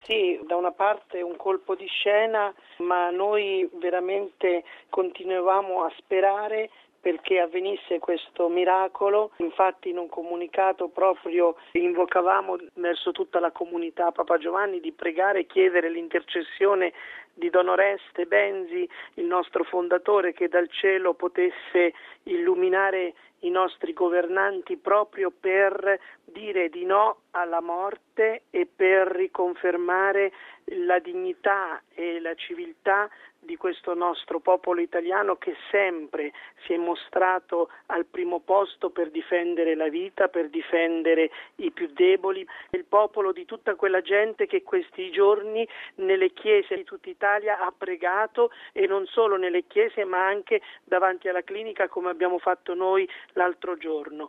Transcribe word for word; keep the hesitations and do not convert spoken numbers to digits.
Sì, da una parte un colpo di scena, ma noi veramente continuavamo a sperare perché avvenisse questo miracolo. Infatti in un comunicato proprio invocavamo verso tutta la comunità Papa Giovanni di pregare e chiedere l'intercessione di Don Oreste Benzi, il nostro fondatore, che dal cielo potesse illuminare i nostri governanti proprio per dire di no alla morte e per riconfermare la dignità e la civiltà di questo nostro popolo italiano che sempre si è mostrato al primo posto per difendere la vita, per difendere i più deboli, il popolo di tutta quella gente che questi giorni nelle chiese di tutta Italia ha pregato, e non solo nelle chiese ma anche davanti alla clinica come abbiamo fatto noi l'altro giorno.